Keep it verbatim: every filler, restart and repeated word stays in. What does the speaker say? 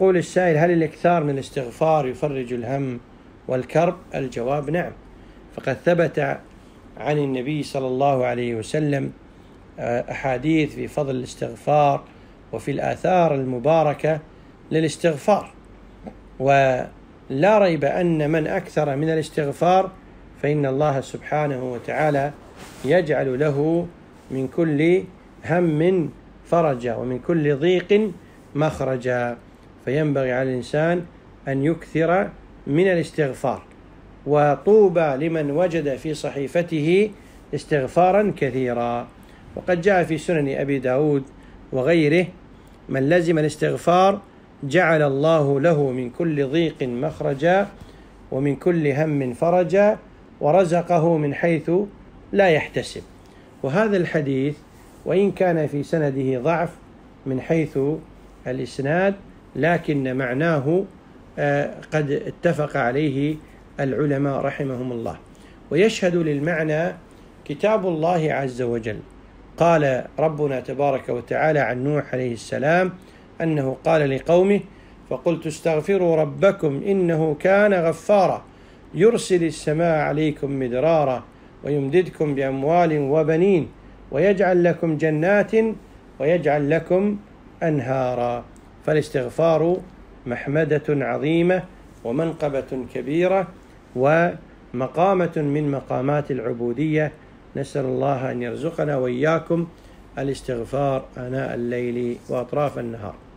يقول السائل: هل الإكثار من الاستغفار يفرج الهم والكرب؟ الجواب: نعم، فقد ثبت عن النبي صلى الله عليه وسلم أحاديث في فضل الاستغفار وفي الآثار المباركة للاستغفار، ولا ريب أن من أكثر من الاستغفار فإن الله سبحانه وتعالى يجعل له من كل هم فرجا ومن كل ضيق مخرجا، فينبغي على الإنسان أن يكثر من الاستغفار. وطوبى لمن وجد في صحيفته استغفارا كثيرا. وقد جاء في سنن أبي داود وغيره: من لزم الاستغفار جعل الله له من كل ضيق مخرجا ومن كل هم فرجا ورزقه من حيث لا يحتسب. وهذا الحديث وإن كان في سنده ضعف من حيث الإسناد، لكن معناه قد اتفق عليه العلماء رحمهم الله. ويشهد للمعنى كتاب الله عز وجل. قال ربنا تبارك وتعالى عن نوح عليه السلام أنه قال لقومه: فقلت استغفروا ربكم إنه كان غفارا يرسل السماء عليكم مدرارا ويمددكم بأموال وبنين ويجعل لكم جنات ويجعل لكم أنهارا. فالاستغفار محمدة عظيمة ومنقبة كبيرة ومقامة من مقامات العبودية. نسأل الله أن يرزقنا وإياكم الاستغفار آناء الليل وأطراف النهار.